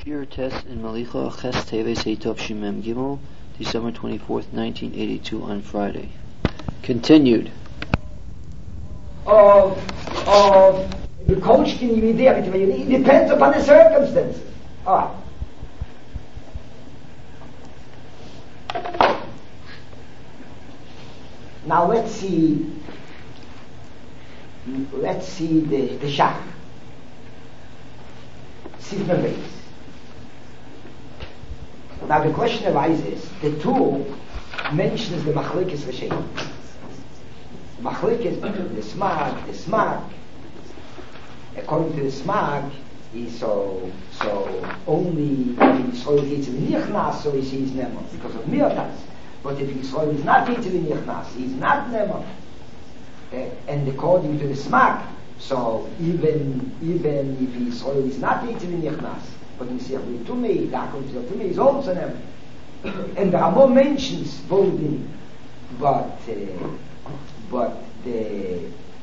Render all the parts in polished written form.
Shir Test in Malicha Ches Teves Heitov Shimem Gimel, December 24th, 1982, on Friday. Continued. Of the coach can be there, it depends upon the circumstances. Alright. Now let's see the Shach. Sifna base. Now the question arises, the two mentions the Machlekes Rishein. Machlekes between the Smag, according to the Smag, is so only if Yisrael gets in Nichnas, so he sees Nemo, because of Mirtas. But if Yisrael is not getting in Nichnas, he's not Nemo. And according to the Smag, so even if Yisrael is not getting in Nichnas, but Mesiach Tumei, according to Tumei, is also Nemo. And there are more mentions voting, but the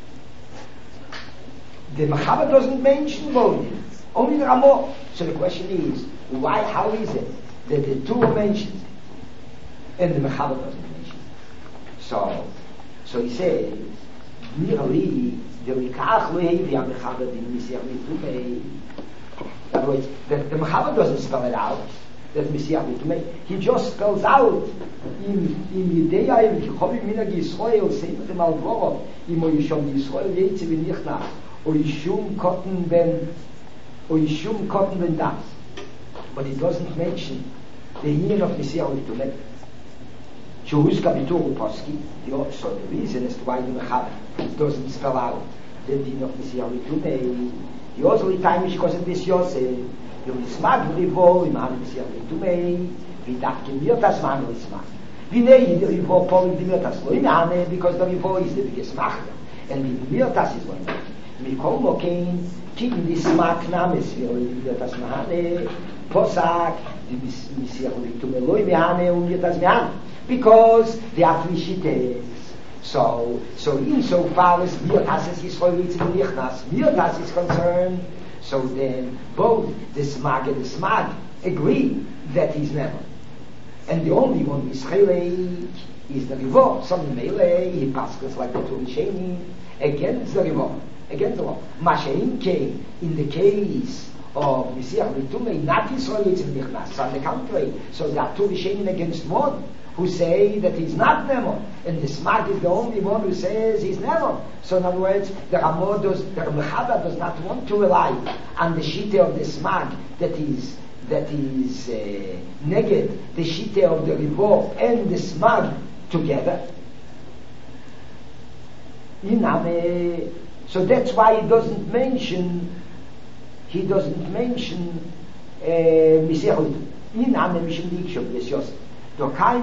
Mechaber doesn't mention voting. Only the Ramah. So the question is, why? How is it that the two are mentioned and the Mechaber doesn't mention? So he says, merely the Rikach Levi Mechaber in Mesiach Tumei. In other words, the Mechaber doesn't spell it out. That Mesiach Tumei. He just spells out in Yidei in Kichovim Minag Yisrael Seimchem Al Dvorov Imo Yishom Yisrael Yeitze V'Nichnas or Yishum Cotton Ben Das. But he doesn't mention the union of Mesiach Tumei. Shehuzka B'Tur Uposki. So the reason as to why the Mechaber doesn't spell out the union of Mesiach Tumei. The other time is because of this Yosef. You smag rivo im han Mesiach Tumei, vi dachte mir das man is smag. Vi nei the rivo pol di mir das lo im han, because the rivo is the biggest smag. And vi mir das is one. Mi komo kein kin di smag names wir das man posak di Mesiach Tumei lo im han und mir das man. Because the aflishites. So insofar as mir das is for it in Nichnas, mir das is concerned. So then both the Smag and the Smag agree that he's never. And the only one who is Chelek is the Rivo. Some Melee, he passes like the Turisheni against the Rivo, against the law. Mashein came in the case of Mesiach Tumei, not Yisrael Yitzim Nichnas, on the contrary. So that Turisheni against one who say that he's not Nemo, and the Smag is the only one who says he's Nemo. So in other words, the Mechaber does not want to rely on the Shite of the Smag that is neged the Shite of the Rivo and the Smag together. So that's why he doesn't mention Mesiach Iname Mishum Dikshov Yes Yosef. So why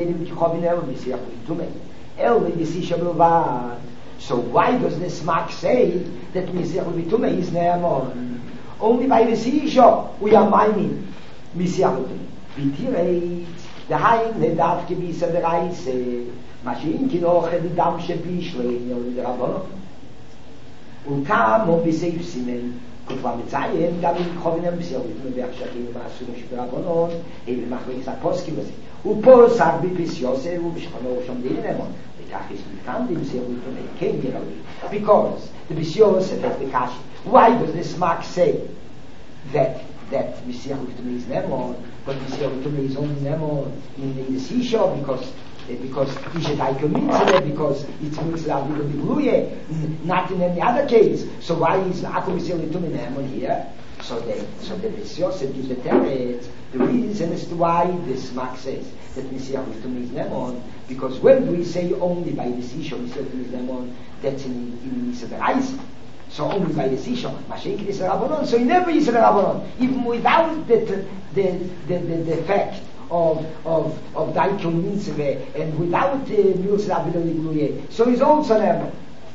does the Smag say that Mesiach Tumei is Ne'amon? Only by the Sisha we are mining Mesiach Tumei. The Haim Nedav Kebisa the Reise Mashin Kinoch the Dam Shebishle the Rabbanon Ukam on Biseif Simen Kufam Tzayim Gavin Chovinem Mesiach Tumei V'Achshakim Ma'asum Shibirabbanon Even Machlekes Aposki was it. Uposag bipis Yosef ubishchano shom deinemon. V'kach is b'kam Mesiach Tumei came here because the Bis Yosef has the kashi. Why does the Smag say that Mesiach Tumei is Nemon, but Mesiach Tumei is only Nemon in the Sisha because Ishetayko Mitzvah, because it means Lavido Bigluye, not in any other case. So why is Akum Mesiach Tumei Nemon here? So the Bis Yosef gives the teretz, the reason as to why the Smag says that Mesiach Tumei is Nemon, because when we say only by the Sisha Mesiach Tumei is Nemon, that's in Yisrael Reis. So only by the Sisha, Mashiach is Rabbanon. So he never is Rabbanon, even without the fact of Daikon Mitzvah and without Milz Rabbanon Igluye. So he's also Nemon.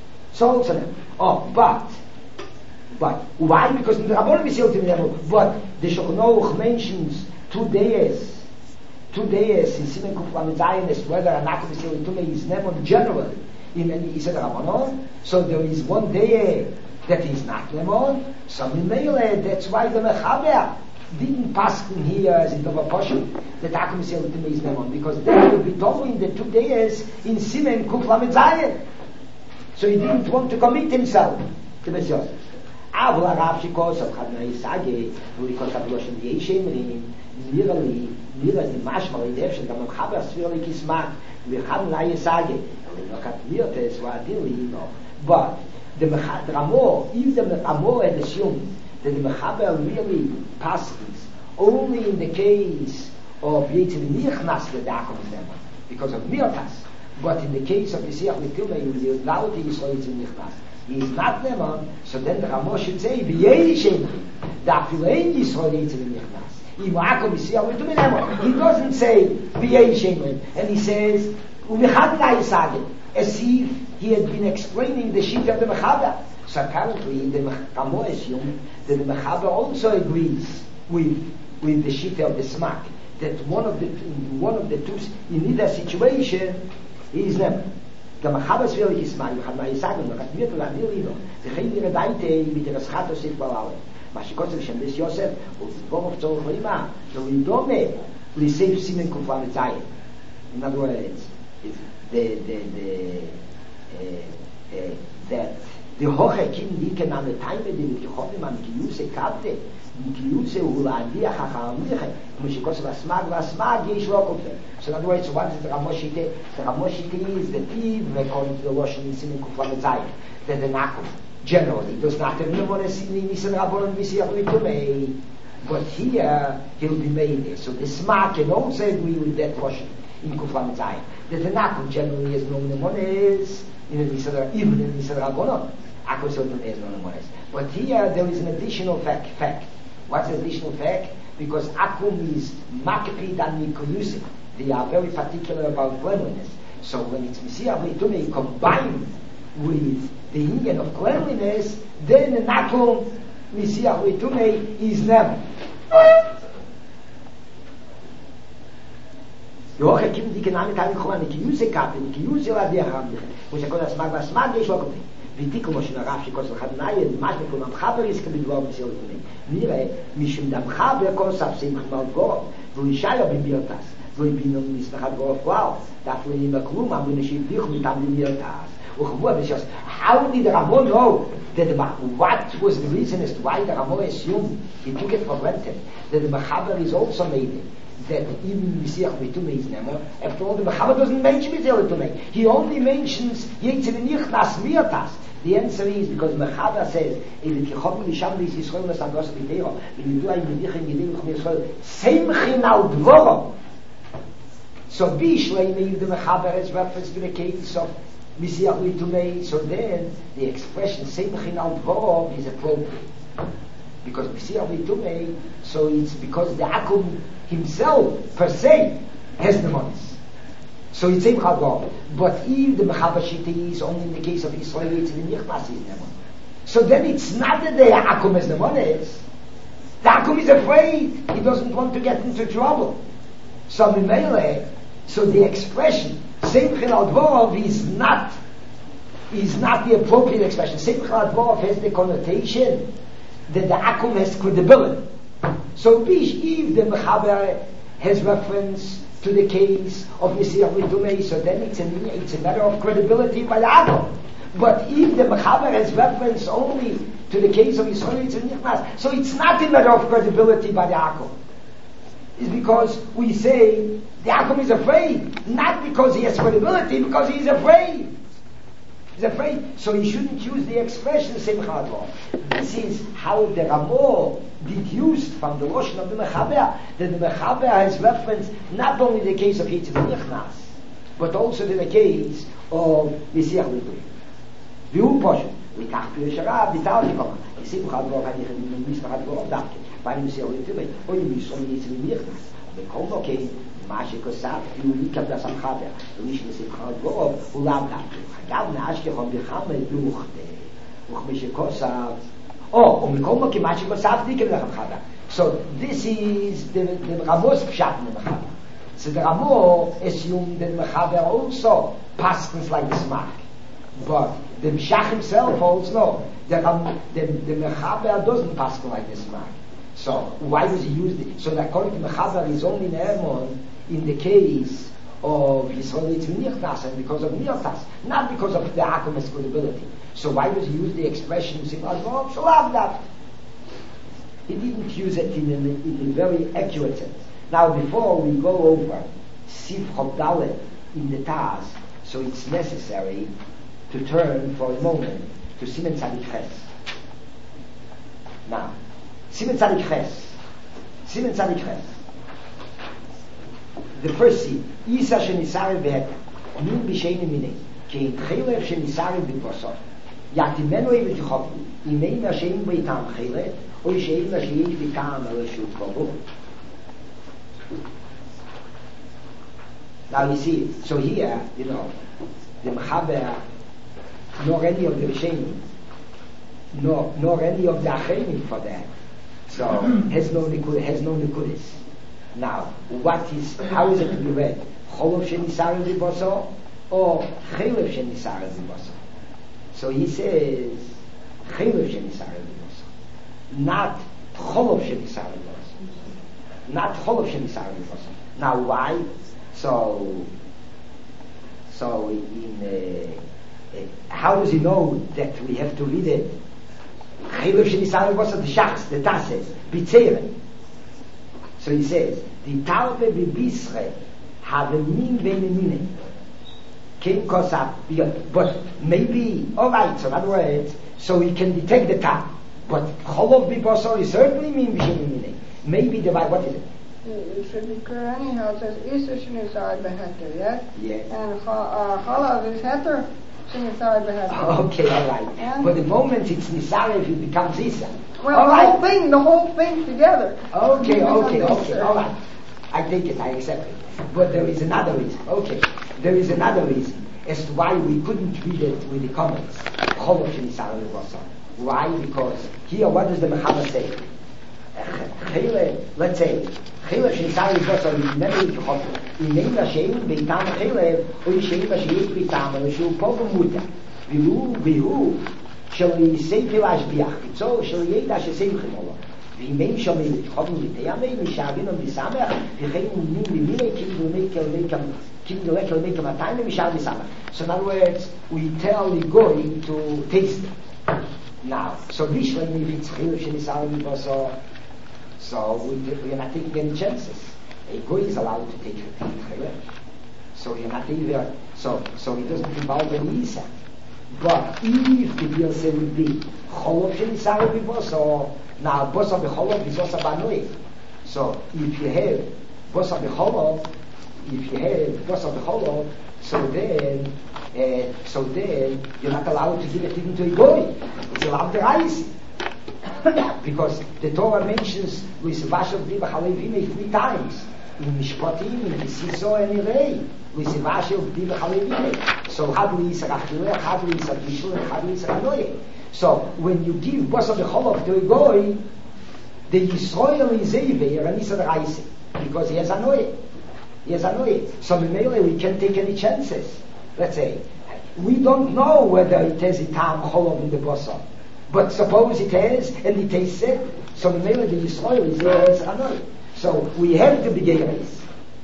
But why? Because in the Rabbanon Mesiach Tumei Nemon. But the Shulchan Aruch mentions 2 days in Simen Kuf Lamed Zayin as whether or not Mesiach Tumei is Nemon generally in Yisrael Rabbanon. So there is 1 day that is not Nemon. So Mimele, that's why the Mechaber didn't pass in here as in Dova Poshu, the Akum is able to make Nemon, because they will be following the 2 days in Simen Kuf Lamed Zayin. So he didn't want to commit himself to Beis Yosef. אבל הרב שכוס, אחד מהישגי, והוא לקוס הבלושן יש אמרים, נראה לי משמע לידף שגם המחבר סביר לי כסמק, ואחד מהישגי, אבל לא כתמירתס, ועדין לי לא. But the Ramo, if the Ramo had assumed that the Mechaber really passes only in the case of Yitzim Nichnas Ledakom Nema, because of Mirtas, but in the case of Yisiyach L'Tilmei, you allow the Yisrael Yitzim Nichnas, he is not Neman, so then the Ramo should say, V'yei Shem, Da'afilein Yisrael Yitzim Nichnas. He doesn't say V'yei Shem, and he says, U'mechad La'isagim, as if he had been explaining the sheet of the Mechaber. So apparently the Ramo assumed that the Mechaber also agrees with the sheet of the Smak, that one of the two, in either situation, he is never. גם החבר סביר לכסמאי, וחד מה ישגנו, וחד מירתו להדיר לינו, וכן נראה דייטי, מתרסחת הוסיף בעולם. מה שקוצר שם ביס יוסף, ובבור צורך לימה, לא לדומה לסייף סימן קופה מצאי. In other words, the hoche kin diken an the time de gekommen man kiuse kapte kiuse ulandi khakhamliche mishikos vasmag yesh rokofe. So in other words, what is the Ramoshite is the tiv according to the Lashon Nisim Kufa Metzayim, that the Nakum generally does not have no one in Nisan Rabbanon Misiyach Litumei, but here he'll be made. So the Sma can also agree with that portion in Kufa Metzayim, that the Nakum generally has no mnemones even in Nisan Rabbanon. Akum Sotum has no mnemones. But here there is an additional fact. What's the additional fact? Because Akum is Makpid and Mikoyusik. They are very particular about cleanliness. So when it's Messiah V'Tumei combined with the union of cleanliness, then the Nakum Messiah V'Tumei is never. יוכל קיבל דיקנאמי כאן נכוון, כי יוזי קאפן, כי יוזי להדיח רמדיך, כמו שכל הסמג והסמג יש לו כפי. ותיקו כמו שנרף שכל שלך נאי, ממש נקום המחבר יסקה בדבר מסיע לפני. נראה, משום דמחבר כל ספסים חמל גורם, והוא ישאיה במירתס, והוא יבינו מסנחת גורף כלל, דווקא אין בכלום, אבל נשיביך מטעם במירתס. וכבוע בשביל, how did Ramo know that what was the reason as to why the Ramo assumed, he took it for granted, that the Mechaber is also made that even Messiah V'Tumei is Nemo. After all, the Mechaber doesn't mention Messiah V'Tumei. He only mentions Yitzim Nichnas Mirtas. The answer is because Mechaber says, "If you come to Sham B'Yis Yisrael L'Sandos B'Teiro, and you do Ayim B'Dichem Yidei L'Chum Yisrael, Seimchin Al Dvorom." So Bishlei made the Mechaber as reference to the case of Messiah V'Tumei. So then the expression Seimchin Al Dvorom is appropriate. Because Messiah V'Tumei, so it's because the Akum himself per se has the monies. So it's same Chagor. But if the Mechaber Shita is only in the case of Israel, it's in the Nichnas is the money. So then it's not that the Akum has the monies. The Akum is afraid. He doesn't want to get into trouble. So the expression Seimchin Al Dvorov is not the appropriate expression. Seimchin Al Dvorov has the connotation that the Akum has credibility. So if the Mechaber has reference to the case of Messiah V'Tumei, so then it's a matter of credibility by the Akum. But if the Mechaber has reference only to the case of Yisrael, it's a Nichnas, so it's not a matter of credibility by the Akum. It's because we say the Akum is afraid, not because he has credibility, because he is afraid. He's afraid, so he shouldn't use the expression Seimchin Al Dvorov. This is how the Ramo deduced from the Lashon of the Mechaber that the Mechaber has reference not only the case of Yitzim Nichnas, but also to the case of Messiah V'Tumei. V'hu Poshet, v'tach Pirush Harav, v'tal Tikoma, Seimchin Al Dvorov hadich mismach Al Dvorov davke, by Messiah V'Tumei, or Yishom Yitzim Nichnas, v'kol nokein, מה שכוסף, הוא יקבל הסמחבר, ומי שמסמכה גרוב, הוא לאו דווקא. אגב, נאשכחון בחמא דוכתה, וכמי שכוסף, ומכל מוקים, מה שכוסף, יקבל הסמחבר. So, this is the Ramo's pshat in the Mechaber. So the Ramo assumed that the Mechaber also passes like the Smach. But the Mshach himself holds no. The Mechaber doesn't pass like the Smach. So why does he use it? So that according to Mechaber is only Ne'emon in the case of Yisrael Nichtas, and because of Nichtas, not because of the Akum excludability. So why does he use the expression Shalav? He didn't use it in a very accurate sense. Now before we go over Sif Chobdalet in the Taz, so it's necessary to turn for a moment to Simen Tzadik Ches. Now, Simen Tzadik Ches. The first scene, Isa shenisare beheter, min b'sheini minei, ki chelev shenisare b'tvosov, yatimenu evetichovu, imei mashein b'yitam chelev, or shein mashein b'yitam eleshu kovu. Now you see, so here, the Mechaber, nor any of the Rishonim, nor any of the Acherim for that. So has no Nikudas. Now, how is it to be read? Cholov shenisare b'boso or chelev shenisare b'boso? So he says chelev shenisare b'boso, not cholov shenisare b'boso, not cholov shenisare b'boso. Now why? So how does he know that we have to read it? Chelev shenisare b'boso, the shachs, the tasses, b'tzeiren. So he says, the Talve b'Bisre have a min v'minine. But maybe, alright, so in other words, so he can detect the Tal. But Cholov b'Bosor is certainly min v'minine. Maybe the, what is it? It should be clear anyhow. It says, Isa shenisar beheter, yes? Yes. And Chalav is heter shenisar beheter. Okay, alright. But the moment it's Nisar, if it becomes Isa. Well, the whole thing together. Okay, alright. I take it, I accept it. But there is another reason. Okay, there is another reason as to why we couldn't read it with the comments. Why? Because here, what does the Mechaber say? Let's say, Chelev shenisar b'boso never eat chofu. Inei mashein beitam chelev, or yishein mashein beitam, or yishu po b'muta. Vihu shall say להשביח, so shall ידע שסייכים עולו. ואימי שומעים לתחום לתיימי, משאבים ומסמך, וכן מונים במיני, כאילו לקל מקל 200 ומשאב מסמך. So in other words, we tell the goy to taste it. Now, so Bishlam, if it's chelev shenisar b'boso, so we are not taking any chances. A goy is allowed to take chelev. So you're not even, so he doesn't involve any Isa. But if the deal say would be Cholov shenisare b'boso, now bosa b'cholov is also banoi. So if you have bosa b'cholov, so then you're not allowed to give it even to a goy. It's allowed to ice. Because the Torah mentions with Vashav Diva Halevime 3 times. In Mishpatim, in Siso and Irei. With Vashav Diva Halevime. So how do we say Achileh, how do we say Gishul, and how do we say Anoye? So when you give Bosa B'cholov to a goy, the Yisrael is Eiveir and Isa Reise. Because he has Anoye. So Memele, we can't take any chances. Let's say, we don't know whether it has a Tam Cholov in the Bosa. But suppose it has, and it tastes it, so Memele, the Yisrael is Anoye. So we have to be Geiris.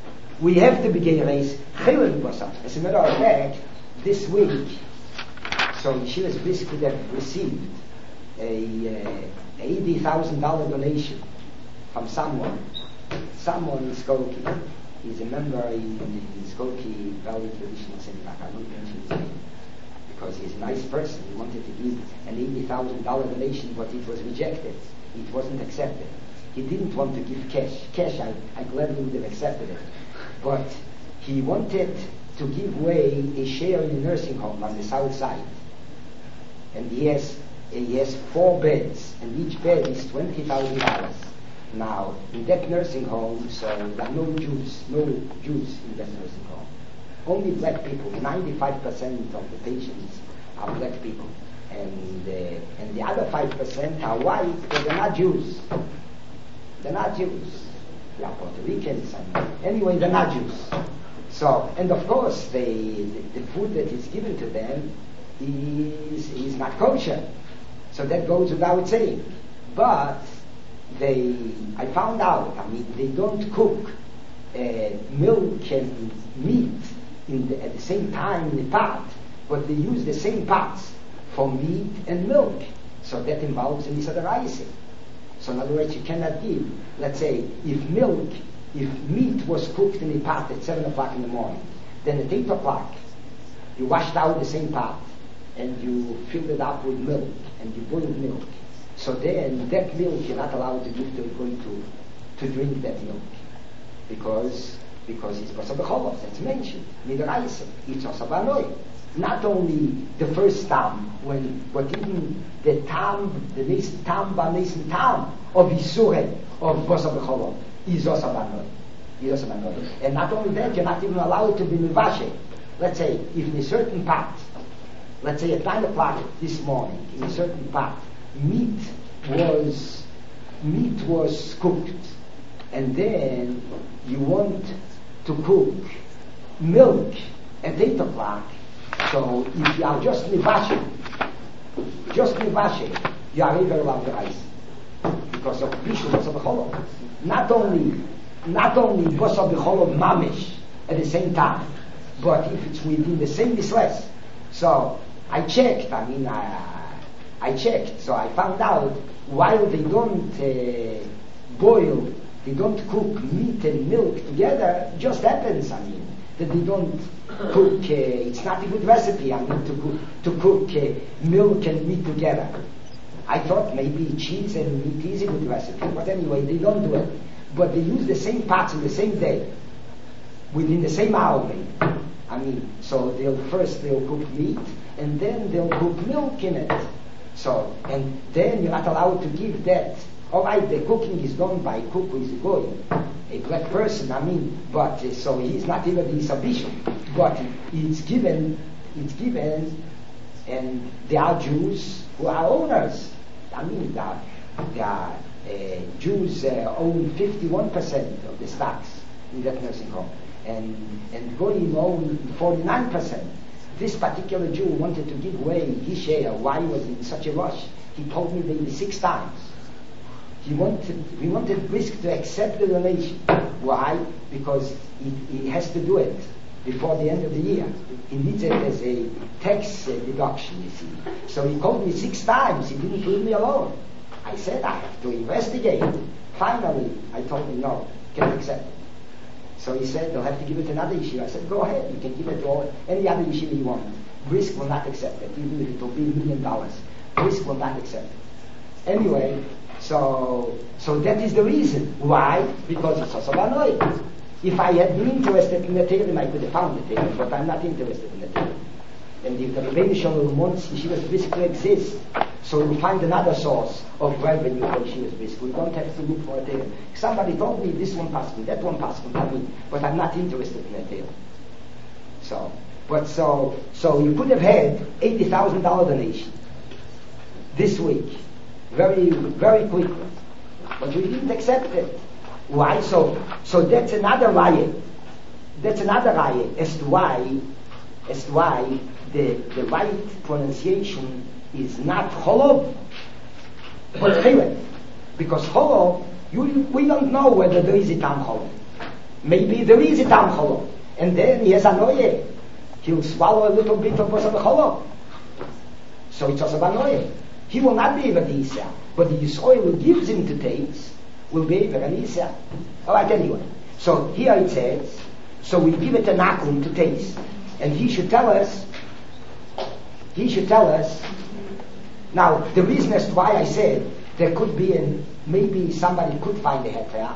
Chelev Bosa. As a matter of fact, this week, so Yeshivas Brisk could have received a $80,000 donation from someone in Skokie. He's a member in the Skokie Valley Traditional Synagogue. I won't mention his name because he's a nice person. He wanted to give an $80,000 donation, but it was rejected. It wasn't accepted. He didn't want to give cash. Cash, I gladly would have accepted it. But he wanted to give away a share in a nursing home on the south side. And he has 4 beds, and each bed is $20,000. Now, in that nursing home, so there are no Jews in that nursing home. Only black people. 95% of the patients are black people. And the other 5% are white, but they're not Jews. They are Puerto Ricans, and anyway, they're not Jews. So, and of course, the food that is given to them is not kosher. So that goes without saying. But I found out, they don't cook milk and meat at the same time in the pot, but they use the same pots for meat and milk. So that involves an Issa D'Oraisa. So in other words, you cannot give, let's say, if meat was cooked in a pot at 7 o'clock in the morning, then at 8 o'clock, you washed out the same pot, and you filled it up with milk, and you boiled milk. So then, that milk you're not allowed to give to a goy to drink that milk. Because it's Basar B'Cholos, that's mentioned. Midaraisa, it's also Banoi. Not only the first tam, but even the tam, the next tam, B'Nesim tam of Yisure, of Basar B'Cholos, is also Banoi. And not only that, you're not even allowed to be Mivashe. Let's say, if in a certain pot, let's say at 9 o'clock this morning, in a certain pot, meat was cooked, and then you want to cook milk at 8 o'clock, so if you are just mivashe, you are even allowed to rice, because of Bishul Basar B'Cholos. Not only Basar B'Cholos mamish at the same time, but if it's within the same misles. So I checked, so I found out while they don't boil, they don't cook meat and milk together, it just happens, that they don't cook, it's not a good recipe, to cook milk and meat together. I thought maybe cheese and meat is a good recipe, but anyway, they don't do it. But they use the same pots in the same day, within the same hour maybe. So they'll cook meat, and then they'll cook milk in it. So, and then you're not allowed to give that. All right, the cooking is done by a cook who is a goy, a black person, but so he's not even the bishop, but it's given, and there are Jews who are owners. Jews own 51% of the stocks in that nursing home, and Goyim own 49%. This particular Jew wanted to give away his share. Why was he in such a rush? He told me maybe 6 times. He wanted Brisk to accept the donation. Why? Because he has to do it before the end of the year. He needs it as a tax deduction, you see. So he called me 6 times. He didn't leave me alone. I said, I have to investigate. Finally, I told him, no, can't accept it. So he said, they'll have to give it to another yeshiva. I said, go ahead, you can give it to any other yeshiva you want. Brisk will not accept it, even if it will be $1 million. Brisk will not accept it. Anyway, so that is the reason. Why? Because it's also Banoi. If I had been interested in the Tehillim, I could have found the Tehillim, but I'm not interested in the Tehillim. And if the Rebbeinu Shalom wants yeshivas Brisk to exist, so we'll find another source of revenue for yeshivas Brisk. We don't have to look for a Tehillim. Somebody told me this one passed me, that one passed me, but I'm not interested in a Tehillim. So you could have had $80,000 donation this week, very, very quickly, but we didn't accept it. Why? So that's another riot. That's another riot as to why the right pronunciation is not Cholov, but Chilek. Because Cholov, we don't know whether there is a Tam Cholov. Maybe there is a Tam Cholov. And then he has a Noye. He'll swallow a little bit of Basar B'Cholos. So it's also Banoye. He will not be able to Isa. But the Yisroel who gives him to taste will be able to Isa. Alright, anyway. So here it says, so we give it to Nakum to taste. And he should tell us, now the reason as to why I said there could be maybe somebody could find a heter,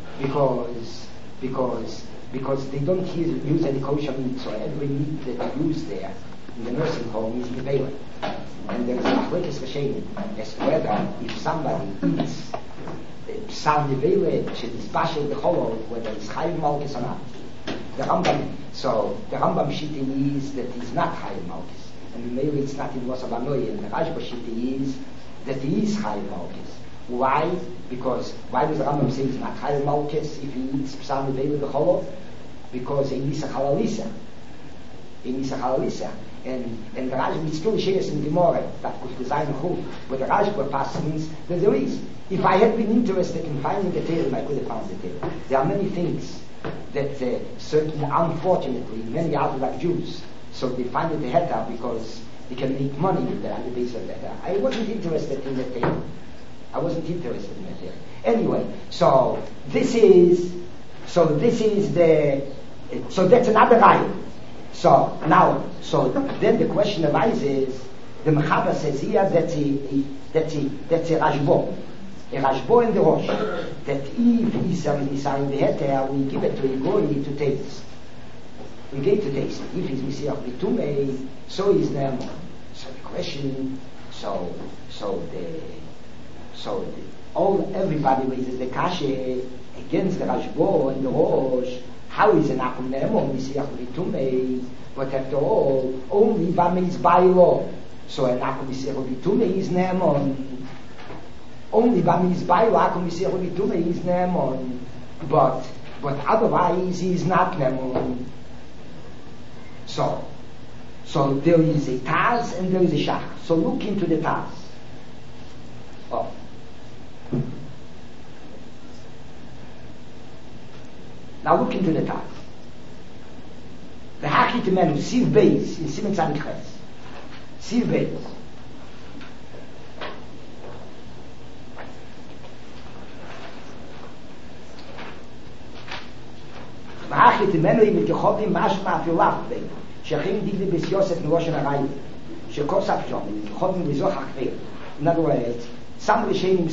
because they don't use any kosher meat, so every meat that you use there in the nursing home is Mivela. And there is a machlekes v'shenim as to whether if somebody eats Psal Mivela, Shedis Bashel B'Cholov, whether it's Chayim Malkis or not. The Rambam Shitti is that he's not Chayim Malkis, and maybe it's not in Basar B'Cholos, and the Rashba Shitti is that he is Chayim Malkis. Why? Because why does the Rambam say he's not Chayim Malkis if he eats Psal Mivela B'Cholov? Because in Nisa Chalalisa, and the Rashba is still shares in Gemara that could design a whole, but the Rashba passes that there is. If I had been interested in finding the Torah, I could have found the Torah. There are many things that certainly, unfortunately, many Orthodox Jews, so they find it a heta because they can make money with that on the basis of that. I wasn't interested in the Torah. I wasn't interested in that Torah. Anyway, so that's another raya. So then the question arises, the Mechaber says here that's a Rashbo. A Rashbo in the Rosh. That if he's in the heter, we give it to a goy to taste. We get to taste it. If he's Messiah Bitume, so is Naaman. So the question, everybody raises the kasha against the Rashbo and the Rosh. How is an Akum Naaman Messiah Bitume? But after all, only Bame is by law. So an Akum Messiah Bitume is Naaman. Only Bame is by law, Akum Messiah Bitume is Naaman. But otherwise he is not Naaman. So there is a Taz and there is a Shach. So look into the Taz. Oh. Now look into the Taz. The Hachit Menu, Siv Beis, in Simen Tzadik Ches. Siv Beis. The Hachit Menu, mit Gechodim, Mashma, Afilaf, Beis. Shechim Digdi Bis Yosef, Nerosh Narayim. Shekosaf Shom, Gechodim, Mizoch HaKver. In other words, some Rishonim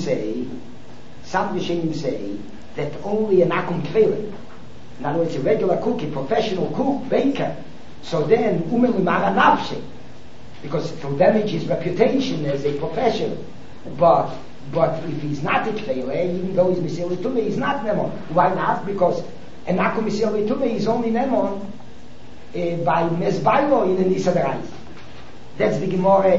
say that only an Akum Tvelim, in other words, a regular cook, a professional cook, baker, so then because it will damage his reputation as a professional. But if he's not a Tvelim, even though he's Messiah L'Tumei, he's not Nemon. Why not? Because an Akum Messiah L'Tumei is only Nemon by Mesbailo in the Nisa Derais. That's the Gemara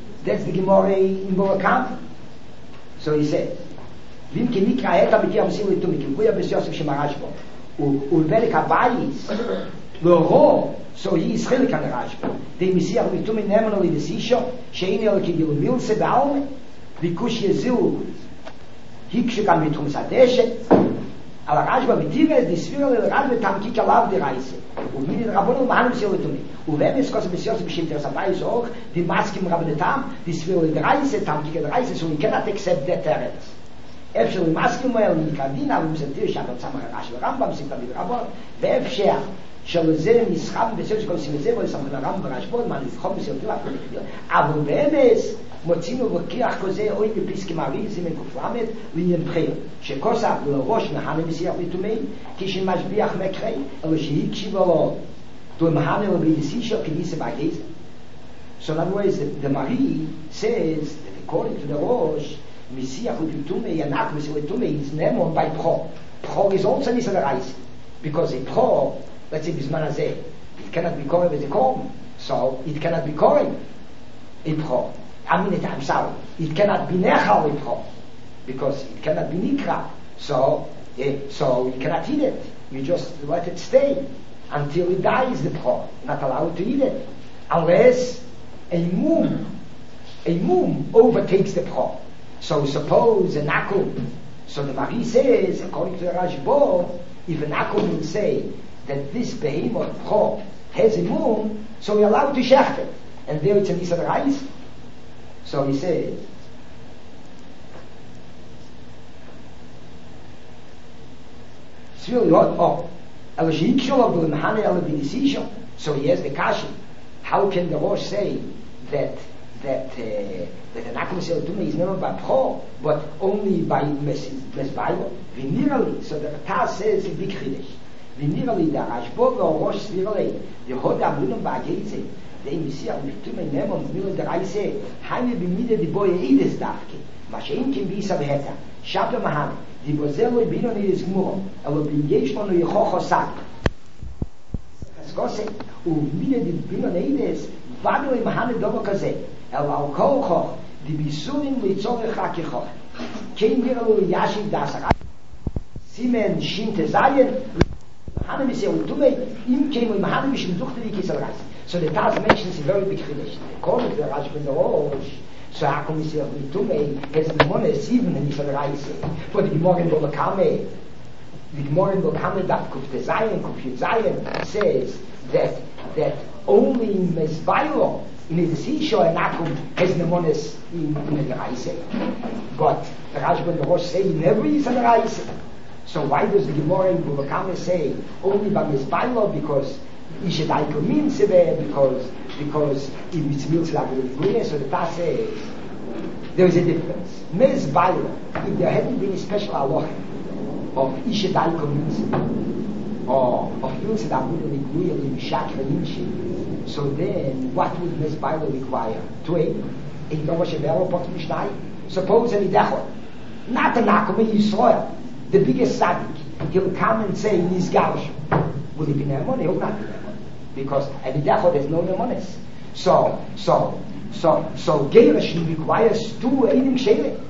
in Borakam. So he says, Vim ki nikra eta b'kiyam Messiah L'Tumei, ki kuya b'S Yosef shemarash bo. Ulbelik habayis lo, so he is chilik an Rashba. The Messiah L'Tumei Nemon oli desisho sheini el ki gilu milse ba'alme v'kush yezilu hikshikam mitum sadeshet al Rashba v'tive disfira le Rashba tamkik alav de reise umini rabonu ma'anu Messiah L'Tumei uvem es kos Messiah b'shem teres habayis och di maskim rabbetam disfira le reise tamkik el reise, so we cannot accept that teretz. אפשר למסכים מהר למקרדין, אבל מסתיר שאתה צמח הרעש ורמב"ם, סיפר לי ברבות, ואפשר שלזה נסחב בסדר שכל שים את זה, ולסמך לרמב"ם ברשבון, מה לפחות מסתיר לך, אבל באמס מוצאים ובקיח כזה, אוי בפסקי מעריך, זה מקופלמת, לעניין בחיר, שכוסף לראש מהנה מסיח לתומי, כשמשביח מקרי, אלא שהקשיב לו, to mahane will be the seashore kedisa by Geza. So in other words, the Marie says that according to the Rosh, Messiah L'Tumei Yanak Messiah L'Tumei is Nemon by Pro. Pro is also Nisa L'Reis, because a Pro, let's say Bisman Hazeh, it cannot be Koreh with a Korm, so it cannot be Koreh a Pro. I'm sorry, it cannot be Nechal a Pro, because it cannot be Nikra, so you cannot eat it. You just let it stay until it dies, the Pro, not allowed to eat it, unless a mum overtakes the Pro. So suppose an Akum, so the Marie says, according to the Rashbo, if an Akum will say that this behemoth Pro has a mum, so we're allowed to shecht it, and there it's a Nisa Reis. So he says, so he has the question, how can the Rosh say that an Akum Messiah L'Tumei is never by Pro, but only by Mesbailo? Vinirali, so the Taz says in big Chiddush. Vinirali, the Rashbo or Rosh Svirali, the Hoda Abunam Ba'ageze, the Messiah L'Tumei Nemon, Milo the Raise, Haine b'mide di boye Eides Dafke, Mashein Kim Bisa Beheta, Shabda Mahane, di Bozelo Binon Eides Gmuro, Elo B'yesh Mono Yechocho Sak. Kaskose, Uvmide di Binon Eides, Vado im Mahane Dobo Kaze, El Alkohoch, di Bisunim Litzorech Hakechoch, Kein Miralo Yashiv Dasar, Simen Shinte Zayen, Mahane Messiah L'Tumei, Im Kein Mahane Mishim Zuchte Likis Al Reis. So the Taz mentions a very big Chiddush. According to the Rashba in the Rosh, so how come we say Tume has the Mones even in the Reise? But the Gemara in the Lokame, Daf Kuf Zayin, Kuf Yud Zayin says that only Mezbailo in the Sisho and Akum has the Mones in the Reise. But the Rashba in the Rosh say never is in the Reise. So why does the Gemara in Buvakame say only by Mezbailo? Because Ishadaiko means because if it's Milzlah, so the Taz says there is a difference. Mezbailo, if there hadn't been a special halacha of Ishadaiko means or of Milzlah Gluya, so then what would Mezbailo require? To suppose any dechor, not a nakum in Yisrael, the biggest tzaddik, he'll come and say Nizgash. Will he be Ne'emon? He will not be Ne'emon. Because at the Dechor there's no Ne'emonis. So Geirashim requires two Eidim Shelim.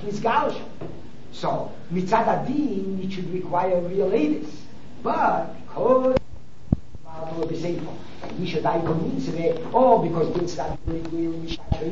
misgal. So, mitzad adin, it should require real edus. But, because we should I convince me, because this that will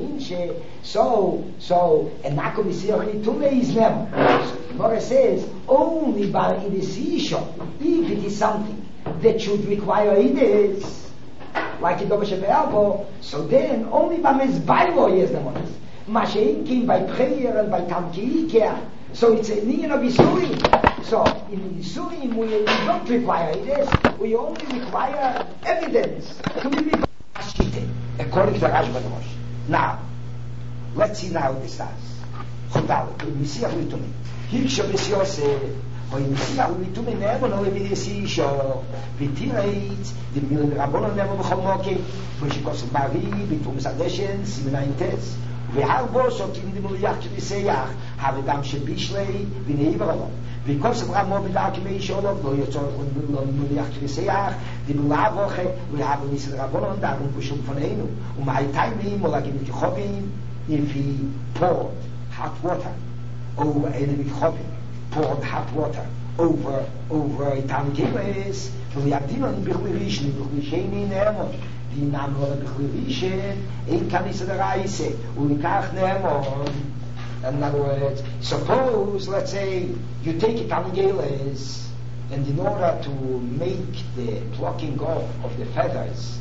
so and Nakom is here is never. So Gemara says only by idesisha, if it is something that should require idus, like in Dover Shebe'albo, so then only by mezbailo is the one. Masheinkin by prayer and by tamkiikea. So it's a union of Yisurim. So in Yisurim we don't require this. We only require evidence to be mashite, according to Rashba Rosh. Now, let's see now what this does. Chodal, to Messiah Litumi. Hirsha Besiose, or Messiah Litumi never know if it is Hisho. Vitireit, the Milan Rabbonon never Chomoki, Bushikos Bari, Bitum Sadeshen, Simenain Tez. והרבו שותים דמוליח כניסייח, הודם שבישלי ונעיברלו. וכוס רמו בדעה כמי שאולו, לא יוצור דמוליח כניסייח, דמולה אבוכה, ולהבו ניסד רבונון, דארון פושום פנינו. ומהי טיימים, מולגים לכחובים, if he poured hot water over enemy khobin, poured hot water over itam keles, וליעדיnon בכלירישני, בכלישני נאמון. Die Namen oder Bechlirische, kann ich der Reise, und kach nehmen. In other words, suppose, let's say, you take a Tamigeles, and in order to make the plucking off of the feathers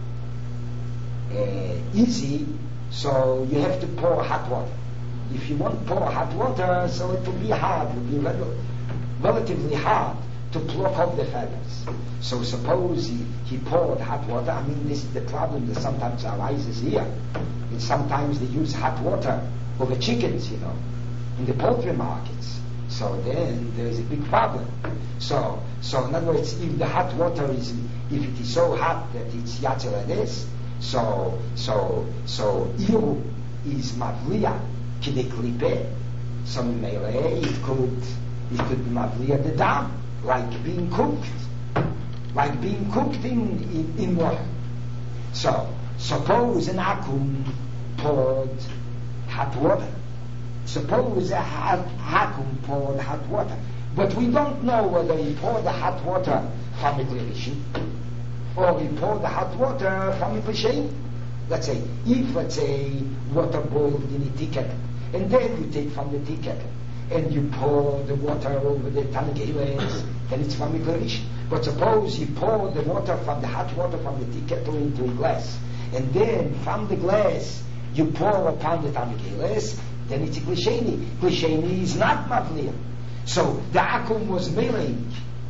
easy, so you have to pour hot water. If you want to pour hot water, so it will be hard, it will be relatively hard to pluck off the feathers. So suppose he poured hot water. I mean, this is the problem that sometimes arises here. And sometimes they use hot water over chickens, in the poultry markets. So then there is a big problem. So in other words, if the hot water if it is so hot that it's yatzer like this, so iru is mavliya kide klipe. So melee it could be mavliya the dam, like being cooked in water. So suppose an akum poured hot water. Suppose a akum poured hot water. But we don't know whether he poured the hot water from a clerishin or he poured the hot water from a peshain. Let's say water boiled in a tea kettle, and then you take from the tea kettle and you pour the water over the tanageles, then it's from a clerishin. But suppose you pour the hot water from the tea kettle into a glass, and then from the glass you pour upon the tamigeles, then it's a glisheni. Glisheni is not mavlir. So the akum was mailing.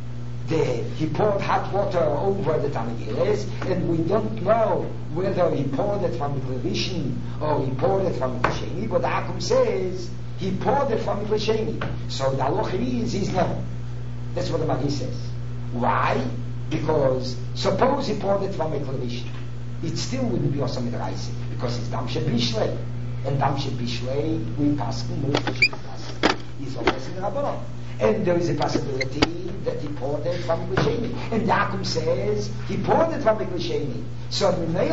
He poured hot water over the tamigeles, and we don't know whether he poured it from the glisheni or he poured it from the glisheni, but the akum says he poured it from the glisheni. So the halacha is he's never. That's what the Magi says. Why? Because suppose he poured it from a clevish, it still wouldn't be also midraisi, because it's dam shebishlei, and dam shebishlei we pass is always in Rabbanon, and there is a possibility that he poured it from a glisheni, and Yaakov says he poured it from a glisheni. So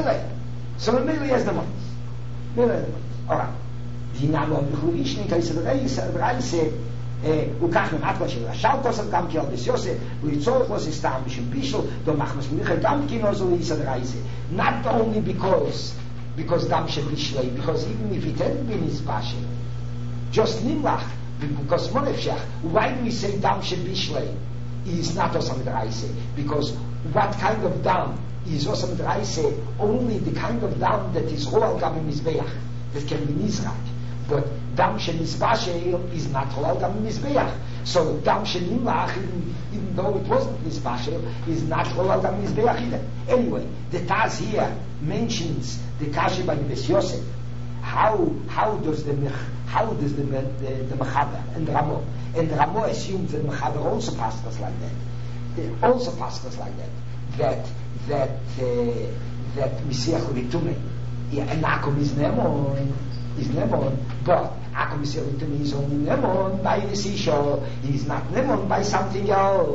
Mele has the month. All right. Die Name of the clevish in case of the reise. וכך נמעט של השלטוס גם כי על בסיוסה ויצורך לו סתם בשם בישל דומח מסמיכה גם כי נוזו ליסד רייזה not only because דם שבישלי, because even if it hadn't been his passion just nimlach, because monefshach, why do we say דם שבישלי is not also mit reise? Because what kind of dam is also mit reise? Only the kind of dam that is roal gam mizbeach, that can be nizrak. But dam shenisbashel is not halal gam mizbeach. So dam shenimlach, even though it wasn't mizbashel, is not halal gam mizbeach either. Anyway, the Taz here mentions the Kashi by Bes Yosef. How does the Mechaber and Ramo, assumes that Mechaber also pastors like that. That Misiach Ritume, and Akum is Nemon, but Akum is only Nemon by the seashore. He is not Nemon by something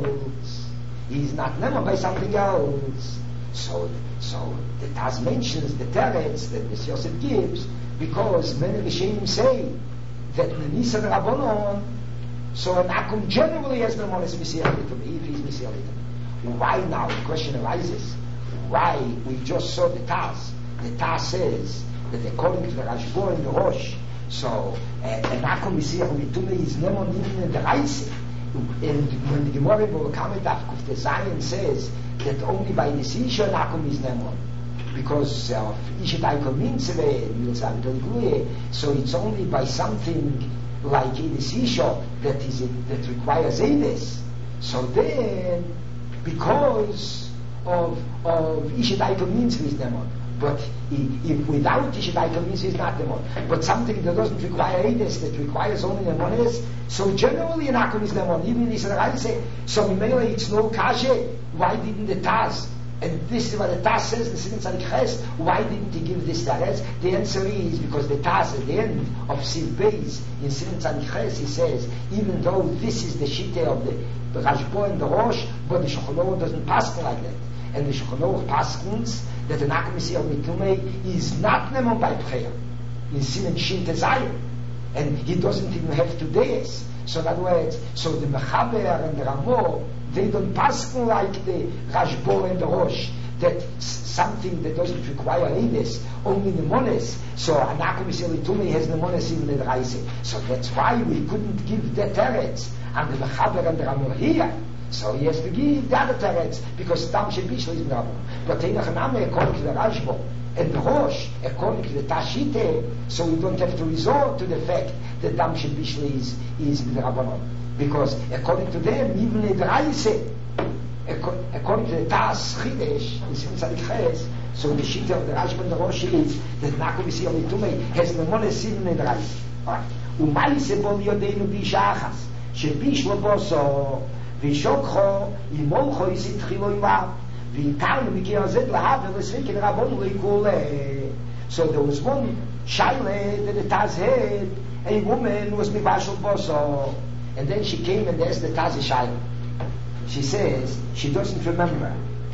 else. So the Taz mentions the teretz that Mr. Yosef gives, because many Rishonim say that the Nisa the Rabbanon, so an Akum generally has the Monis Messiah to me, if he's Messiah to me. Why now? The question arises, why we just saw the Taz? The Taz says that according to the Rashbo and the Rosh, so an Akum Messiah to me is Nemon even in the Reise. And when the Gemara will come at Afkuf, the Zion says that only by the Sisha an Akum is Nemon. Because Ishetaikom means so it's only by something like the Sisha that requires Eides. So then, because of Ishetaikom means is Nemon. But if without Ishetaikom means is not Nemon. But something that doesn't require Eides, that requires only Nemon is, so generally an Akum is Nemon. Even in Israel say, so Mimele it's no Kashe. Why didn't the Taz? And this is what the Taz says, the Siman Tzadik Ches, why didn't he give this Teretz? The answer is because the Taz at the end of Siv Beis, in Siman Tzadik Ches, he says, even though this is the Shite of the Rashbo and the Rosh, but the Shulchan Aruch doesn't pass like that. And the Shulchan Aruch passes that the Akum Messiah Mitumei is not Nemon by prayer. In Siman Shin Tezayin. And he doesn't even have 2 days. So in other words, so the Mechaber and the Ramo, they don't pass like the Rashbo and the Rosh, that something that doesn't require Eides, only Nemones. So Anakum Iselitumi has Nemones even in the Reise. So that's why we couldn't give that Teretz and the Mechaber and the Ramo here. So he has to give the other Teretz, because Tam Shebishla is Ramo. But Einach according to the Rashbo and the Rosh, according to the Tashite, so we don't have to resort to the fact that Tam Shebishla is the Rabbanon. Because according to them, even in the Reise, according to the Tas Chidesh, in Siman Tzadik Ches, so the Shita of the Rashba and the Rosh is that Nakum Yisrael Mitumei has the Mones even in the Reise. Umaise bol yodeinu bishachas, shebishlo boso, vishokcho, imolcho yisit chilo imav, v'yitarnu mikir azed lahav, v'lesvik el rabonu leikule. So there was one shaile that the Taz had, a woman was mivashel boso. And then she came and asked the Tazi Shaila. She says she doesn't remember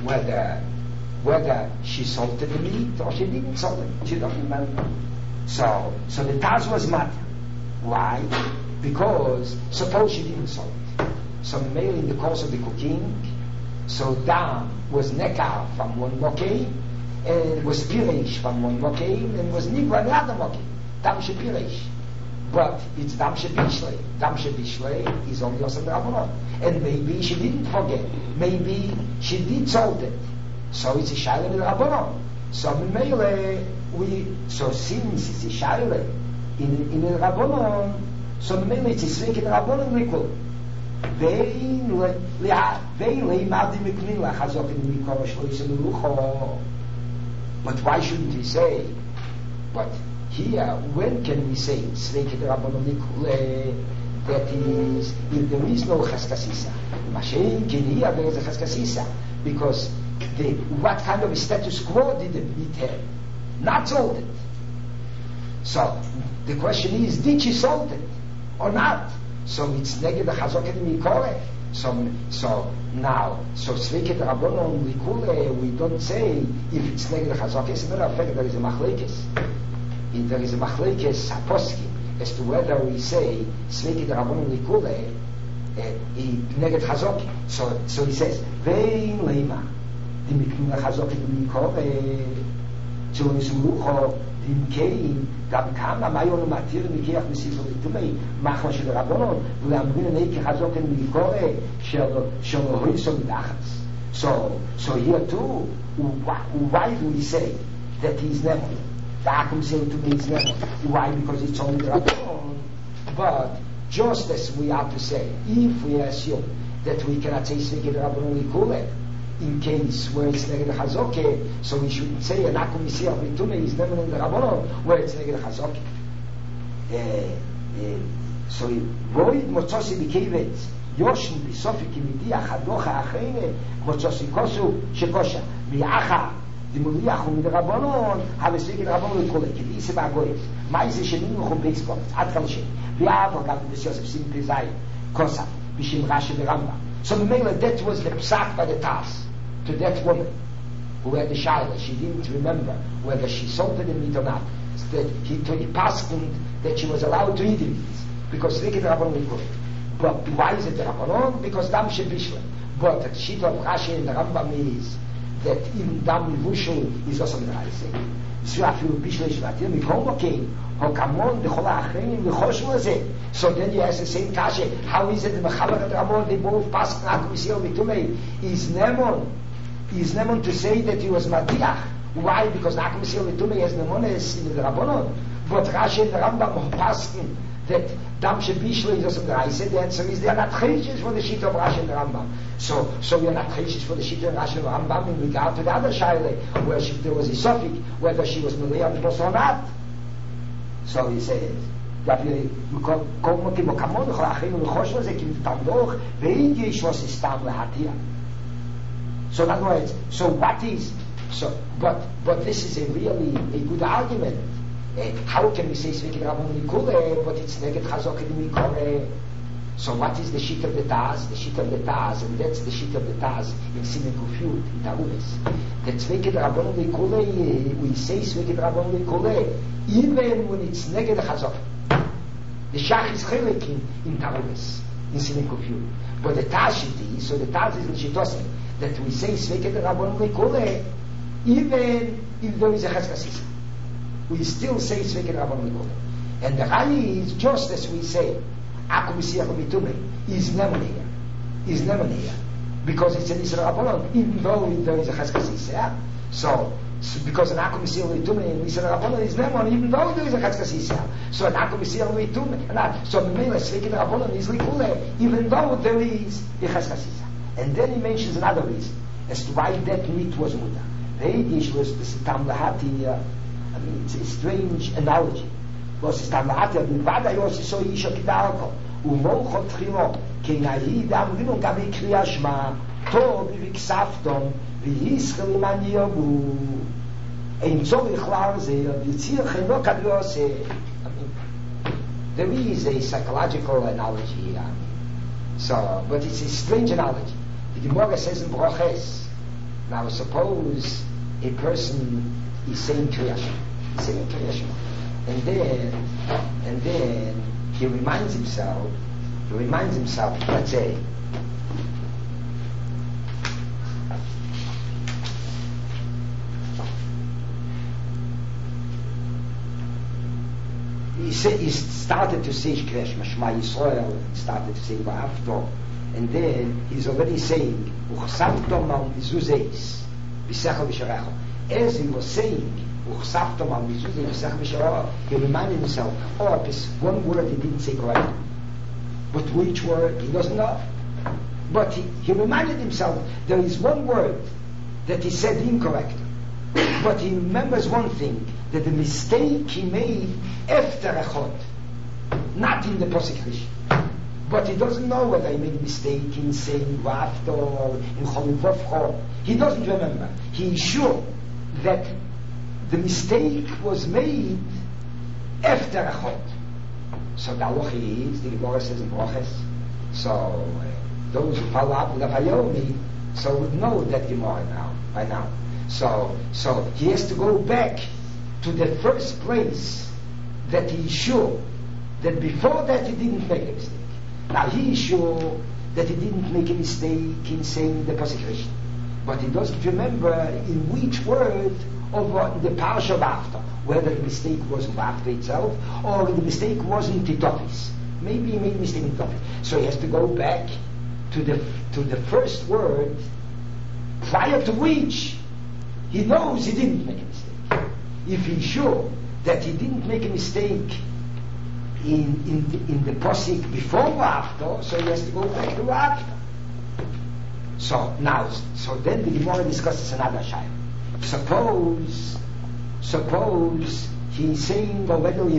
whether she salted the meat or she didn't salt it. She doesn't remember. So the Taz was mad. Why? Because suppose she didn't salt it. So maybe in the course of the cooking, so dam was nekar from one mokeh, and was pireish from one mokeh, and was nigla another mokeh. Dam she pireish. But it's Dam Shebishlei. Dam Shebishlei is only Yosef Rabbanon. And maybe she didn't forget. Maybe she did salt it. So it's a Shaila in Rabbanon. So so since it's a Shaila in the Rabbanon, so it's a Svek in Rabbanon Mikul. But why shouldn't we say, but here, when can we say Sveket Rabbanon that is, if there is no Chaskasisa? Mashen can here there is a Chaskasisa, because what kind of a status quo did the meat have? Not salted. So the question is, did she salt it or not? So it's neged the Chazoket Mikore. So now, Sveket Rabbanon Likule, we don't say if it's neged the Chazoket. As a matter of fact, there is a Machlekes. There is a machlekes aposki as to whether we say Sveki the Rabbanon Likule neged Chazoki. So he says Vein Leima the Miknuna Chazoki Mikore to Nismucho Dimkein Gam Kama Mayon Matir Mikiach Misifo Litumei Machma Shel Rabbanon V'Amrin Neiki Chazoki Mikore Shel Hoyso Midachas. So here too, why do we say that he is never? The Akum Sil to me is never. Why? Because it's only the Rabbanon. But just as we have to say, if we assume that we cannot say Sveket Rabbanon Likule, in case where it's neged Chazoke, so we shouldn't say an Akum Yisrael Mitume is never in the Rabbanon where it's neged Chazoke. So Void Motzosi Bikevet Yoshin Bisofik Imidia Chadocha Achreine Motzosi Kosu Shekosha Miacha Dimuliach und der Rabbanon habe es wegen Rabbanon Likule diese Bagoyes meise Shemin und Beiskot Adkalshe wir haben gehabt das Josef Sim Pizai Kosa Bishim Rashi Ramba. So the male that was the psak by the Taz to that woman who had the shaila. She didn't remember whether she salted the meat or not. that he passed that she was allowed to eat it because Sveki Rabbanon Likule. But why is it the Rabbanon? Because Dam Shebishla. But the Shita of Rashi and the Rambam is that even Dam Mivushel is also Menaise. So after Bishla Shvatir, Mikol Mokein, Hokamon, the Chola Achrenim, the Choshel Azeh. So then you ask the same kasha, how is it the Mechaber and Ramon, they both pass Nakum Yisrael Vitumei? Is Nemon to say that he was Madiach? Why? Because Nakum Yisrael Vitumei has Nemones in the Rabbanon. But Rashi and the Rambam pass that Dam Shebishla is also Menaise. The answer is they are not Cheshes for the Shita of Rashi and the Rambam. So we are not Cheshes for the Shita of Rashi and the Rambam in regard to the other Shaila, where there was a suffix, whether she was Melea or not. So he says, that we call Mokim Okamon, Chachim, Choshel, they give Tandoch, Vein Yeshua Sistam Lehatia. So in other words, so what is, so, but this is a really a good argument. How can we say Sveki Rabbanon Likule, but it's Neged Chazok Mikore? So what is the sheet of the Taz? The sheet of the Taz, and that's the sheet of the Taz in Simen Kufyut, in Tarules. That Sveki Rabbanon Likule, we say Sveki Rabbanon Likule, even when it's Neged Chazok. The Shach is Chelik in Tarules, in Simen Kufyut. But the Taz is, so the Taz is in Shitosem, that we say Sveki Rabbanon Likule, even if there is a Chazkasisa. We still say Sveki Rabbanon Likule. And the Rai is just as we say, Akum Yisrael Bitume is Nemonia. Because it's an Israel Rabbanon, even though there is a Chazkasisa. So because an Akum Yisrael Bitume in Israel Rabbanon is Nemon, even though there is a Chazkasisa. So an Akum Yisrael Bitume, so the Mela Sveki Rabbanon is Likule, even though there is a Chazkasisa. And then he mentions another reason as to why that meat was Muda. The Yiddish was the Sitam Lahati. I mean, it's a strange analogy. Was Sitam Lahati, Bilvad Ayos Yisrael Yisha Kidalko, Umochot Chilo, Kenayid Amrinu Gabi Kriya Shma, Tov Viksafton, Vihischel Iman Yobu, Ein Tzorich Larze, Vitzir Cheno Kadriose. I mean, there is a psychological analogy here. So, but it's a strange analogy. The Gemara says in Broches, now suppose a person is saying Kriya Shema, and then he reminds himself, let's say, he started to say Kriya Shema Yisrael, started to say Va'afto, and then he's already saying Uchsavtom al Mizuzeis B'sechel V'sharecho. As he was saying Uchsavtom al Mizuzeis B'sechel V'sharecho, he reminded himself, this one word he didn't say correctly. But which word he doesn't know. But he reminded himself there is one word that he said incorrect. But he remembers one thing, that the mistake he made after Echot, not in the prosecution. But he doesn't know whether he made a mistake in saying Vafto or in Cholivovcho. He doesn't remember. He is sure that the mistake was made after Echot. So the halacha is, the Gemara says in Broches, so those who follow up with the Vayomi, so would know that Gemara by now. So he has to go back to the first place that he is sure that before that he didn't make a mistake. Now he is sure that he didn't make a mistake in saying the prosecution, but he doesn't remember in which word of the parsha of after, whether the mistake was after itself or the mistake was in Titofis. Maybe he made a mistake in Titofis. So he has to go back to the first word prior to which he knows he didn't make a mistake. If he's sure that he didn't make a mistake in the posik before or after, so he has to go back to after. So then the Gemara discusses another shayla. Suppose he's saying already,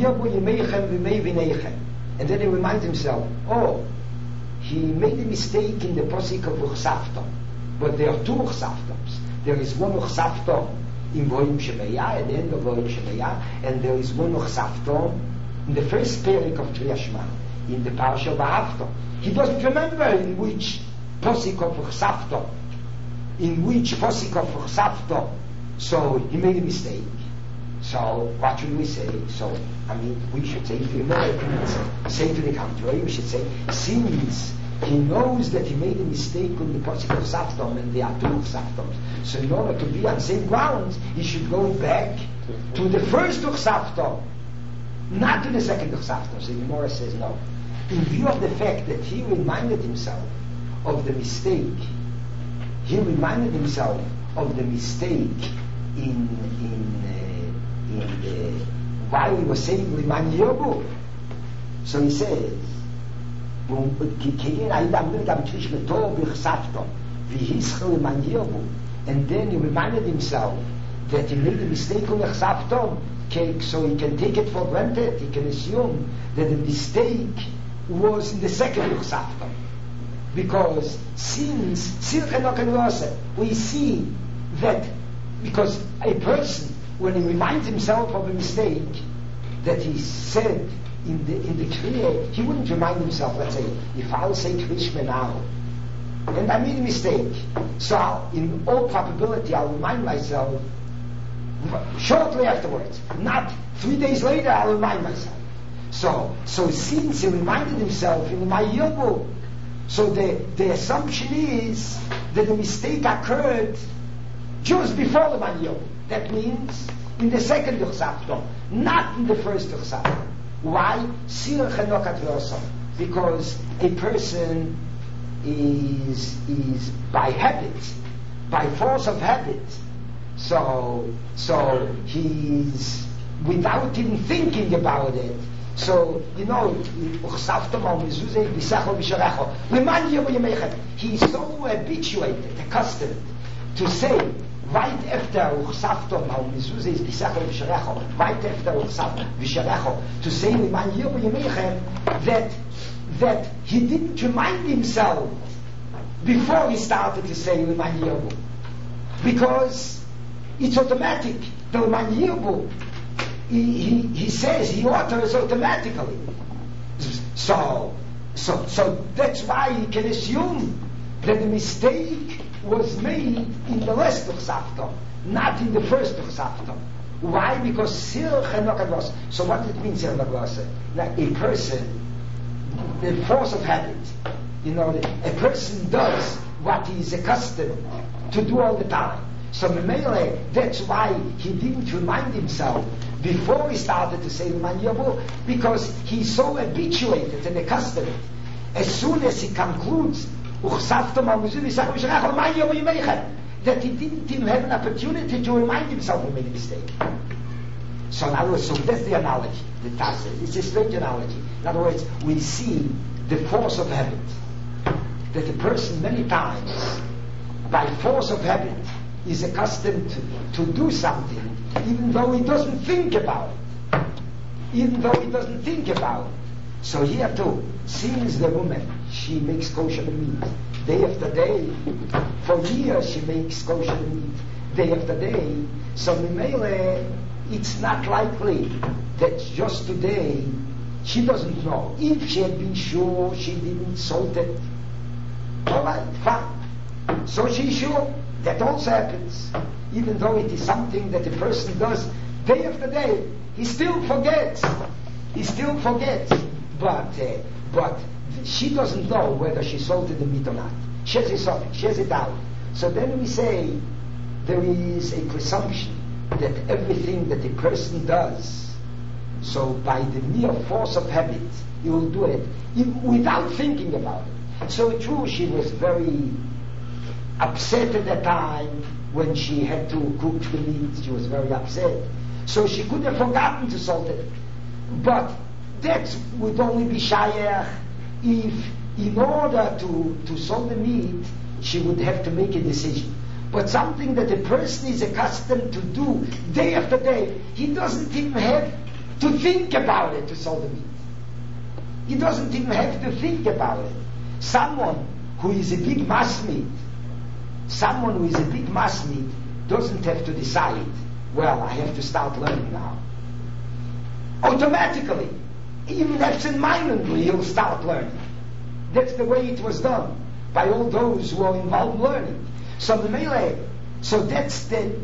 and then he reminds himself, he made a mistake in the posik of Uchsaftom, but there are two Uchsaftoms. There is one Uchsaftom in Voyim Shemeya, at the end of Voyim Shemeya, and there is one Uchsaftom in the first perik of Kriya Shema, in the parsha of Va'afto. He doesn't remember in which posik of Uchsaftom, so he made a mistake. So what should we say? So, I mean, we should say, if the Americans say to the contrary, we should say, since he knows that he made a mistake on the Pasuk of Saftom and the Atul of Saftom, so in order to be on same grounds, he should go back to the first of Saftom, not to the second of Saftom. So the Gemara says no. In view of the fact that he reminded himself of the mistake, while he was saying Liman Yobu. So he says, and then he reminded himself that he made a mistake on Echsaftom, so he can take it for granted, he can assume that the mistake was in the second Echsaftom. Because since we see that because a person, when he reminds himself of a mistake that he said in the Kriya, he wouldn't remind himself, let's say, if I'll say Krishma now, and I made a mistake, so in all probability I'll remind myself shortly afterwards, not 3 days later I'll remind myself. So since he reminded himself in my Yobu, so the assumption is that the mistake occurred just before the Maniyot. That means in the second Duchsaftom, not in the first Duchsaftom. Why? Because a person is by habit, by force of habit, so he's without even thinking about it. So, he's so habituated, accustomed to say right after Uchsaftom al Mezuzah is Bisachol Visharecho, right after Uchsaftom Visharecho, to say Liman Yobu Yemechem, that he didn't remind himself before he started to say Liman Yobu, because it's automatic. The Liman Yobu, he says, he utters automatically. So that's why he can assume that the mistake was made in the last Duchsaftom, not in the first Duchsaftom. Why? Because Sir Chenokadlos. So what does it mean, Sir Chenokadlos? Like a person, the force of habit, a person does what he is accustomed to do all the time. So Memele, that's why he didn't remind himself before he started to say Liman Yobu, because he's so habituated and accustomed. As soon as he concludes that he didn't even have an opportunity to remind himself he made a mistake. So in other words, so that's the analogy, the Tase. It's a strange analogy. In other words, we see the force of habit, that a person many times, by force of habit, is accustomed to do something, even though he doesn't think about it. So here too, since the woman, she makes kosher meat day after day, for years she makes kosher meat day after day, so Mimele, it's not likely that just today she doesn't know. If she had been sure she didn't salt it, alright, fine. So she's sure. That also happens. Even though it is something that a person does day after day, he still forgets. But she doesn't know whether she salted the meat or not. She has it out. So then we say there is a presumption that everything that a person does, so by the mere force of habit, he will do it without thinking about it. So true, she was very upset at the time when she had to cook the meat. She was very upset. So she could have forgotten to salt it. But that would only be shayach if, in order to salt the meat, she would have to make a decision. But something that a person is accustomed to do day after day, he doesn't even have to think about it to salt the meat. He doesn't even have to think about it. Someone who is a big masmid doesn't have to decide, well, I have to start learning now. Automatically, even absent-mindedly, he'll start learning. That's the way it was done by all those who are involved in learning. So the Mele, So that's the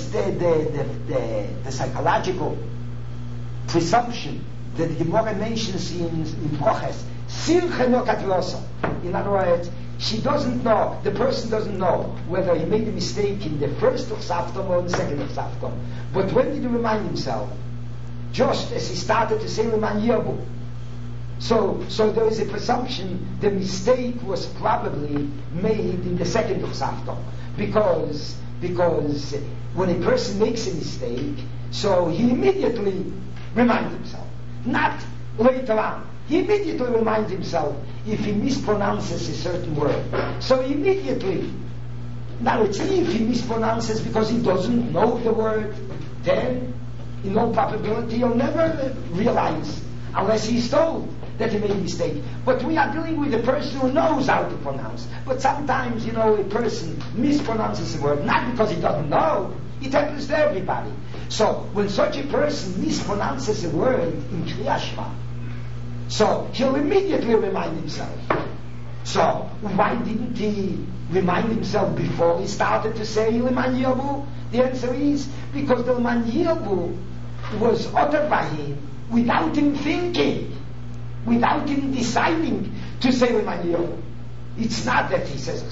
psychological presumption that the Gemara mentions in Broches. Sirche no katlosa. In other words, she doesn't know, the person doesn't know whether he made a mistake in the first of Saftom or in the second of Saftom. But when did he remind himself? Just as he started to say Leman Yerbu. So there is a presumption the mistake was probably made in the second of Saftom. Because when a person makes a mistake, so he immediately reminds himself. Not later on. He immediately reminds himself if he mispronounces a certain word. So immediately, now it's if he mispronounces because he doesn't know the word, then in all probability he'll never realize unless he's told that he made a mistake. But we are dealing with a person who knows how to pronounce. But sometimes, a person mispronounces a word, not because he doesn't know. It happens to everybody. So when such a person mispronounces a word in Kriya Shema, so he'll immediately remind himself. So why didn't he remind himself before he started to say Leman Yerbu? The answer is because the Leman Yerbu was uttered by him without him thinking, without him deciding to say Leman Yerbu. It's not that he says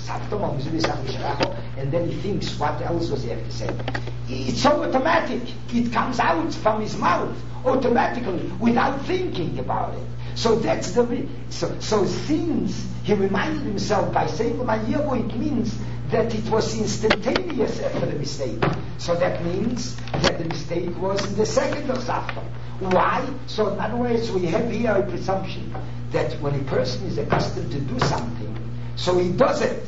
and then he thinks what else does he have to say. It's so automatic. It comes out from his mouth automatically without thinking about it. So that's so since he reminded himself by saying Leman Yerbu, it means that it was instantaneous after the mistake. So that means that the mistake was in the second of Safton. Why? So in other words, we have here a presumption that when a person is accustomed to do something, so he does it.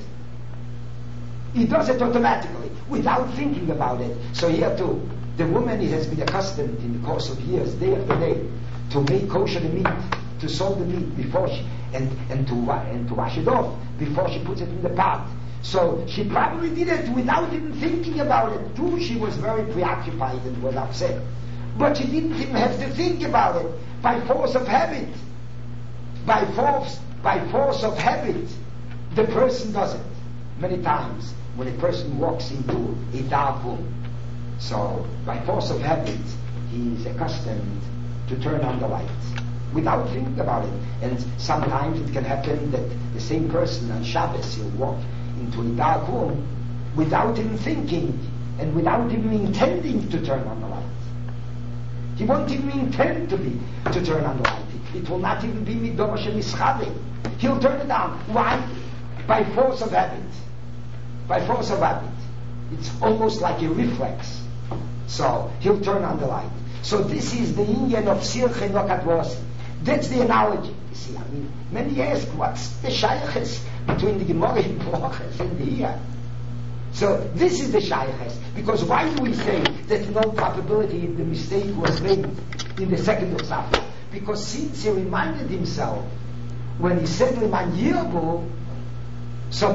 He does it automatically, without thinking about it. So here too, the woman has been accustomed in the course of years, day after day, to make kosher the meat, to salt the meat before she, and to wash it off before she puts it in the pot. So she probably did it without even thinking about it. Too, she was very preoccupied and was upset. But she didn't even have to think about it. By force of habit. By force of habit, the person does it. Many times, when a person walks into a dark room, so by force of habit, he is accustomed to turn on the lights without thinking about it. And sometimes it can happen that the same person on Shabbos will walk into a dark room without even thinking and without even intending to turn on the light. He won't even intend to turn on the light. It will not even be midorash mischade. He'll turn it on. Why? By force of habit. By force of habit. It's almost like a reflex. So he'll turn on the light. So this is the inyan of Sirche no Katvosi. That's the analogy. You see, many ask, what's the shayches between the Gemara in Broches and the here? So this is the shayches. Because why do we say that in all probability the mistake was made in the second of Safra? Because since he reminded himself when he said Leman Yerbu, so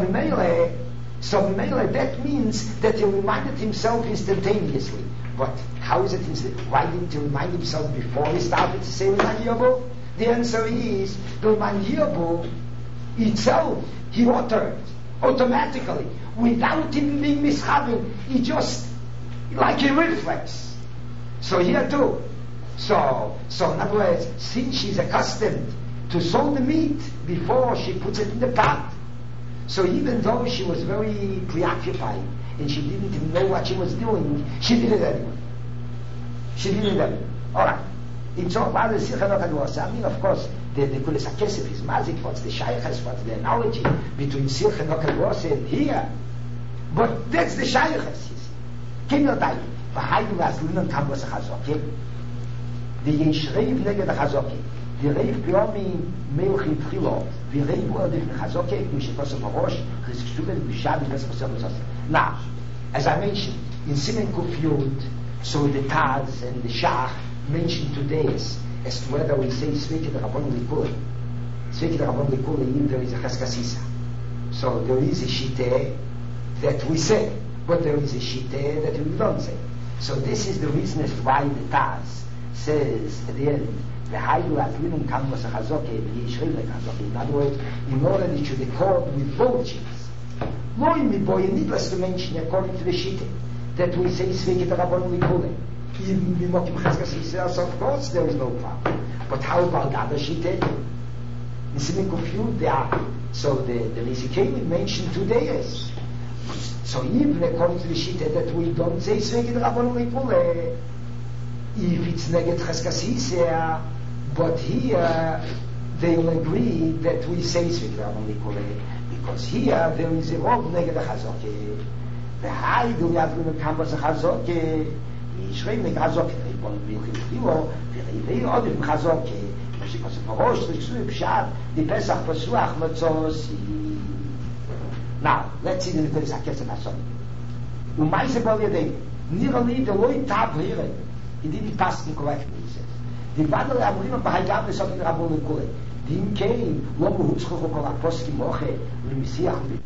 that means that he reminded himself instantaneously. But how is it why didn't he remind himself before he started to say Leman Yerbu? The answer is Leman Yerbu itself he uttered automatically without even being mishaving. He just like a reflex. So here too. So in other words, since she's accustomed to salt the meat before she puts it in the pot, so even though she was very preoccupied and she didn't even know what she was doing, she did it anyway. She did it anyway. Alright. It's all about the Sirche no Katvosi. I mean, of course, the Kulis HaKesef is mazik, what's the shayches, what's the analogy between Sirche no Katvosi and here. But that's the shayches. Can you die? V'haydu v'azlinon kambos hazokim. The Yeshreiv neged hazokim. The Reiv Pyomi Meuchi Tchilo. The Reiv Word of Chazokim, Mishikos of Harosh, Chizkshtuvet Bishad, Vesposel. Now, as I mentioned, in Simen Kuf Yud, so the Taz and the Shach mentioned today as to whether we say Sveki the Rabban Likul. Sveki the Rabban Likul, there is a Cheskasisa. So there is a Shiteh that we say, but there is a Shiteh that we don't say. So this is the reason as to why the Taz says at the end, in other words, in order that it should accord with both cheeks, Loi mi boy, needless to mention, according to the Shitta, that we say Sveki the Rabban Likule. Even Bimokim Cheskas Yisrael, so of course there is no problem. But how about the other Shitta? It's a confused there. So the Nizikelim mentioned 2 days. So even according to the Shitta that we don't say Sveki the Rabban Likule, if it's Neged Cheskas Yisrael, but here they'll agree that we say Sveki the Rabban Likule. Because here there is a rob neged the Chazoke. The high do we have to come with the Chazoke. We schreiben the Chazoke. They want to be Chilo. They are the Chazoke. Because the Parosh, the Ksui Pshat, the Pesach Pesuach Matzos. Now, let's see the Pesach Kesef HaSon. Umaise Bal Yadei. Nearly the Loi Tab here. He didn't pass it correctly, he says. The Vadal Amurim Bahayam is something Rabban Likule. Dim came, lo muhutzchuch kol aposki moche, l'misiach li.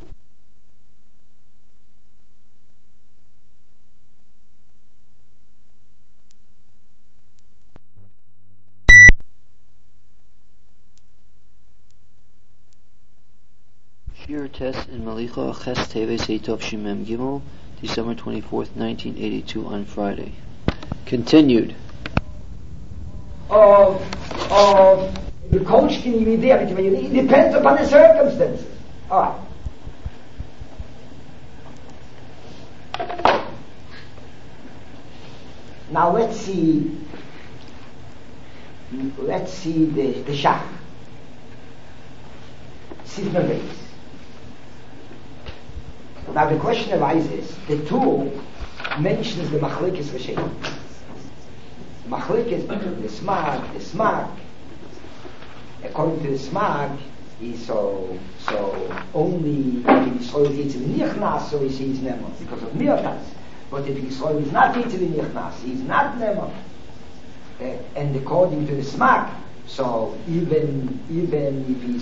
Shir Test in Malicha Ches Teves Eitov Shimem Gimel, December 24th, 1982 on Friday. Continued. The coach can be there, it depends upon the circumstances. Alright. Now let's see the Shach. Sifna base. Now the question arises, the two mentions the Machlekes Rishenim. Machlekes between the Smag, according to the Smag, is so only if Yisrael is in Nichnas, so he sees Nemo, because of Mirtas. But if Yisrael is not in Nichnas, he is not Nemo. And according to the Smag, so even if he's